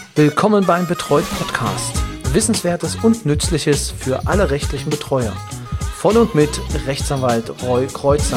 Willkommen beim Betreut Podcast. Wissenswertes und Nützliches für alle rechtlichen Betreuer. Von und mit Rechtsanwalt Roy Kreuzer.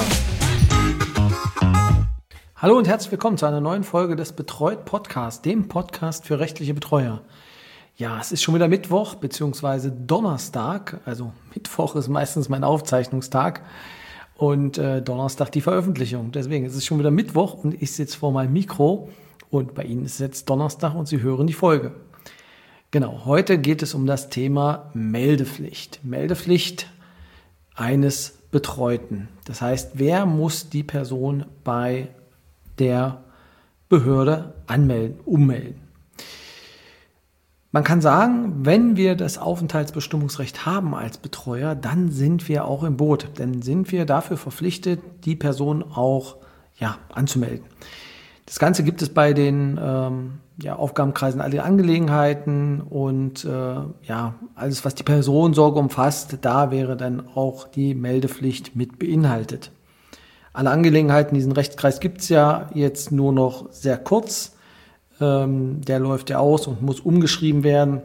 Hallo und herzlich willkommen zu einer neuen Folge des Betreut Podcast, dem Podcast für rechtliche Betreuer. Ja, es ist schon wieder Mittwoch bzw. Donnerstag. Also Mittwoch ist meistens mein Aufzeichnungstag und Donnerstag die Veröffentlichung. Deswegen ist es schon wieder Mittwoch und ich sitze vor meinem Mikro. Und bei Ihnen ist jetzt Donnerstag und Sie hören die Folge. Genau, heute geht es um das Thema Meldepflicht. Meldepflicht eines Betreuten. Das heißt, wer muss die Person bei der Behörde anmelden, ummelden? Man kann sagen, wenn wir das Aufenthaltsbestimmungsrecht haben als Betreuer, dann sind wir auch im Boot. Dann sind wir dafür verpflichtet, die Person auch anzumelden. Das Ganze gibt es bei den Aufgabenkreisen alle Angelegenheiten und alles, was die Personensorge umfasst, da wäre dann auch die Meldepflicht mit beinhaltet. Alle Angelegenheiten, diesen Rechtskreis gibt es ja jetzt nur noch sehr kurz. Der läuft ja aus und muss umgeschrieben werden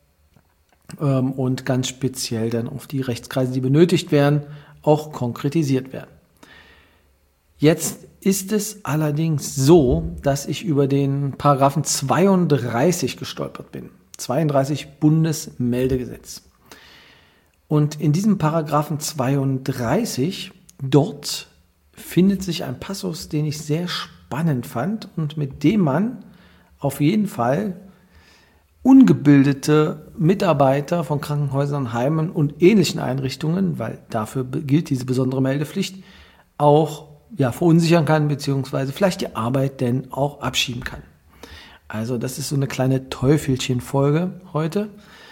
und ganz speziell dann auf die Rechtskreise, die benötigt werden, auch konkretisiert werden. Jetzt ist es allerdings so, dass ich über den Paragraphen 32 gestolpert bin. 32 Bundesmeldegesetz. Und in diesem Paragraphen 32, dort findet sich ein Passus, den ich sehr spannend fand und mit dem man auf jeden Fall ungebildete Mitarbeiter von Krankenhäusern, Heimen und ähnlichen Einrichtungen, weil dafür gilt diese besondere Meldepflicht, auch verunsichern kann, beziehungsweise vielleicht die Arbeit denn auch abschieben kann. Also das ist so eine kleine Teufelchen-Folge heute.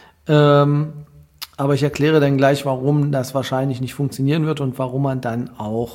Aber ich erkläre dann gleich, warum das wahrscheinlich nicht funktionieren wird und warum man dann auch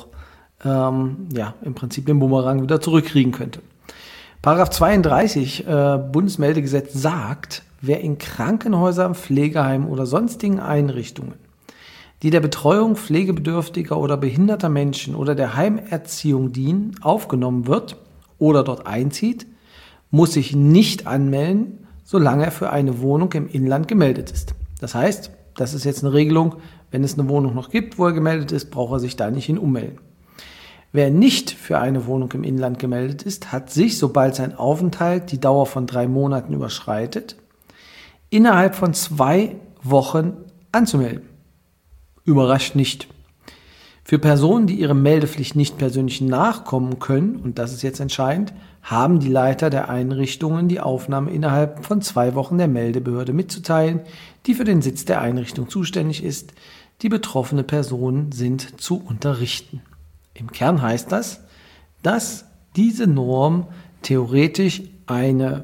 im Prinzip den Bumerang wieder zurückkriegen könnte. Paragraph 32 Bundesmeldegesetz sagt, wer in Krankenhäusern, Pflegeheimen oder sonstigen Einrichtungen, die der Betreuung pflegebedürftiger oder behinderter Menschen oder der Heimerziehung dienen, aufgenommen wird oder dort einzieht, muss sich nicht anmelden, solange er für eine Wohnung im Inland gemeldet ist. Das heißt, das ist jetzt eine Regelung, wenn es eine Wohnung noch gibt, wo er gemeldet ist, braucht er sich da nicht hin ummelden. Wer nicht für eine Wohnung im Inland gemeldet ist, hat sich, sobald sein Aufenthalt die Dauer von 3 Monaten überschreitet, innerhalb von 2 Wochen anzumelden. Überrascht nicht. Für Personen, die ihrer Meldepflicht nicht persönlich nachkommen können, und das ist jetzt entscheidend, haben die Leiter der Einrichtungen die Aufnahme innerhalb von 2 Wochen der Meldebehörde mitzuteilen, die für den Sitz der Einrichtung zuständig ist. Die betroffene Personen sind zu unterrichten. Im Kern heißt das, dass diese Norm theoretisch ein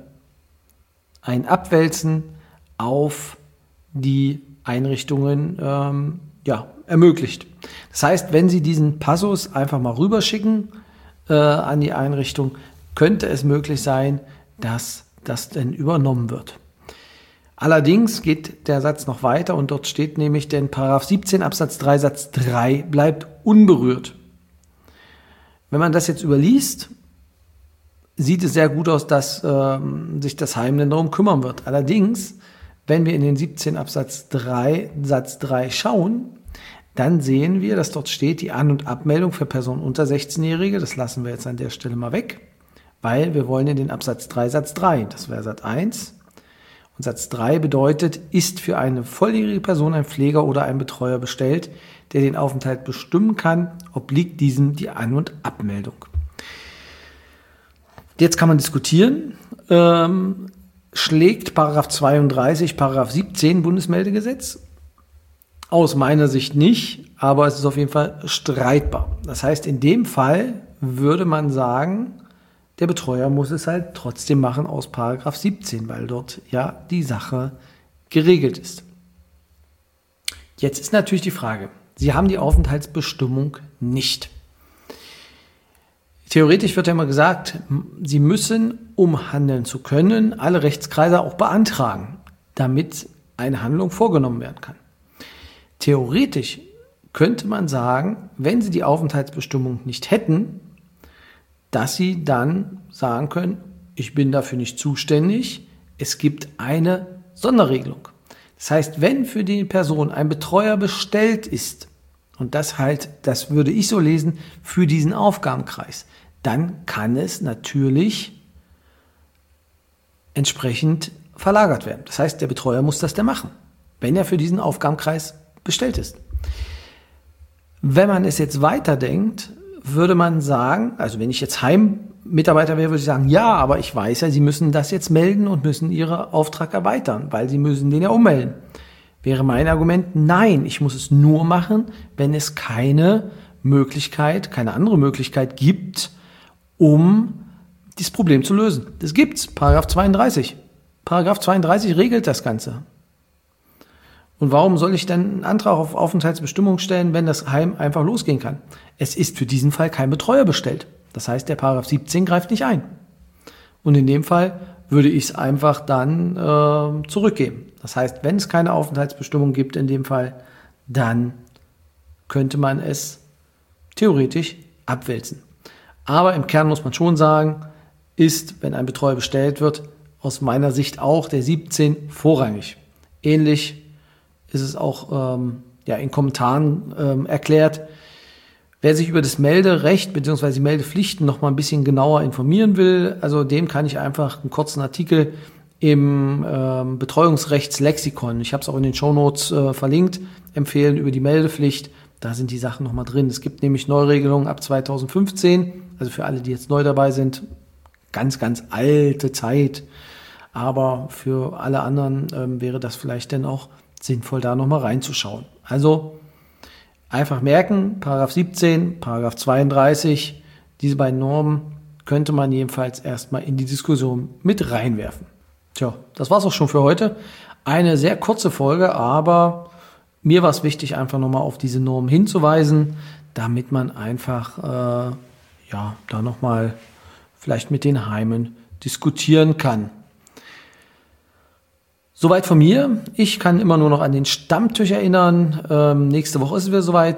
Abwälzen auf die Einrichtungen ermöglicht. Das heißt, wenn Sie diesen Passus einfach mal rüberschicken an die Einrichtung, könnte es möglich sein, dass das denn übernommen wird. Allerdings geht der Satz noch weiter und dort steht nämlich, denn Paragraph 17 Absatz 3 Satz 3 bleibt unberührt. Wenn man das jetzt überliest, sieht es sehr gut aus, dass sich das Heim denn darum kümmern wird. Allerdings, wenn wir in den 17 Absatz 3 Satz 3 schauen, dann sehen wir, dass dort steht, die An- und Abmeldung für Personen unter 16-Jährige, das lassen wir jetzt an der Stelle mal weg, weil wir wollen in den Absatz 3 Satz 3, das wäre Satz 1. Und Satz 3 bedeutet, ist für eine volljährige Person ein Pfleger oder ein Betreuer bestellt, der den Aufenthalt bestimmen kann, obliegt diesem die An- und Abmeldung. Jetzt kann man diskutieren, schlägt Paragraph 32, Paragraph 17 Bundesmeldegesetz? Aus meiner Sicht nicht, aber es ist auf jeden Fall streitbar. Das heißt, in dem Fall würde man sagen, der Betreuer muss es halt trotzdem machen aus Paragraph 17, weil dort ja die Sache geregelt ist. Jetzt ist natürlich die Frage, Sie haben die Aufenthaltsbestimmung nicht. Theoretisch wird ja immer gesagt, Sie müssen, um handeln zu können, alle Rechtskreise auch beantragen, damit eine Handlung vorgenommen werden kann. Theoretisch könnte man sagen, wenn Sie die Aufenthaltsbestimmung nicht hätten, dass Sie dann sagen können, ich bin dafür nicht zuständig, Es gibt eine Sonderregelung. Das heißt, wenn für die Person ein Betreuer bestellt ist, und das würde ich so lesen, für diesen Aufgabenkreis, dann kann es natürlich entsprechend verlagert werden. Das heißt, der Betreuer muss das dann machen, wenn er für diesen Aufgabenkreis bestellt ist. Wenn man es jetzt weiterdenkt, würde man sagen, also wenn ich jetzt Heimmitarbeiter wäre, würde ich sagen, ja, aber ich weiß ja, Sie müssen das jetzt melden und müssen Ihren Auftrag erweitern, weil Sie müssen den ja ummelden. Wäre mein Argument, nein, ich muss es nur machen, wenn es keine andere Möglichkeit gibt, um dieses Problem zu lösen. Das gibt's, Paragraph 32. Paragraph 32 regelt das Ganze. Und warum soll ich denn einen Antrag auf Aufenthaltsbestimmung stellen, wenn das Heim einfach losgehen kann? Es ist für diesen Fall kein Betreuer bestellt. Das heißt, der Paragraph 17 greift nicht ein. Und in dem Fall würde ich es einfach dann zurückgeben. Das heißt, wenn es keine Aufenthaltsbestimmung gibt in dem Fall, dann könnte man es theoretisch abwälzen. Aber im Kern muss man schon sagen, ist, wenn ein Betreuer bestellt wird, aus meiner Sicht auch der 17 vorrangig. Ähnlich ist es auch in Kommentaren erklärt. Wer sich über das Melderecht bzw. die Meldepflichten noch mal ein bisschen genauer informieren will, also dem kann ich einfach einen kurzen Artikel im Betreuungsrechtslexikon, ich habe es auch in den Shownotes verlinkt, empfehlen über die Meldepflicht. Da sind die Sachen noch mal drin. Es gibt nämlich Neuregelungen ab 2015, also für alle, die jetzt neu dabei sind, ganz, ganz alte Zeit. Aber für alle anderen wäre das vielleicht dann auch sinnvoll, da nochmal reinzuschauen. Also einfach merken, Paragraph 17, Paragraph 32, diese beiden Normen könnte man jedenfalls erstmal in die Diskussion mit reinwerfen. Tja, das war's auch schon für heute. Eine sehr kurze Folge, aber mir war es wichtig, einfach nochmal auf diese Normen hinzuweisen, damit man einfach da nochmal vielleicht mit den Heimen diskutieren kann. Soweit von mir. Ich kann immer nur noch an den Stammtisch erinnern. Nächste Woche ist es wieder soweit,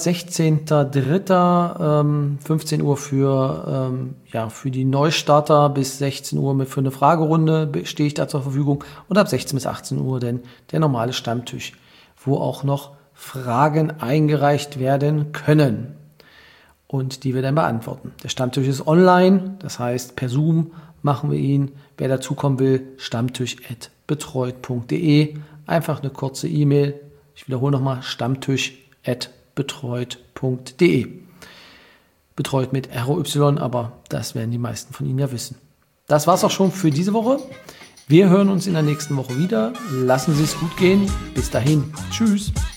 16.03. 15 Uhr für die Neustarter bis 16 Uhr für eine Fragerunde stehe ich da zur Verfügung und ab 16 bis 18 Uhr dann der normale Stammtisch, wo auch noch Fragen eingereicht werden können und die wir dann beantworten. Der Stammtisch ist online, das heißt per Zoom machen wir ihn. Wer dazukommen will, stammtisch@betreut.de. Einfach eine kurze E-Mail. Ich wiederhole nochmal, stammtisch@betreut.de. Betreut mit ROY, aber das werden die meisten von Ihnen ja wissen. Das war's auch schon für diese Woche. Wir hören uns in der nächsten Woche wieder. Lassen Sie es gut gehen. Bis dahin. Tschüss.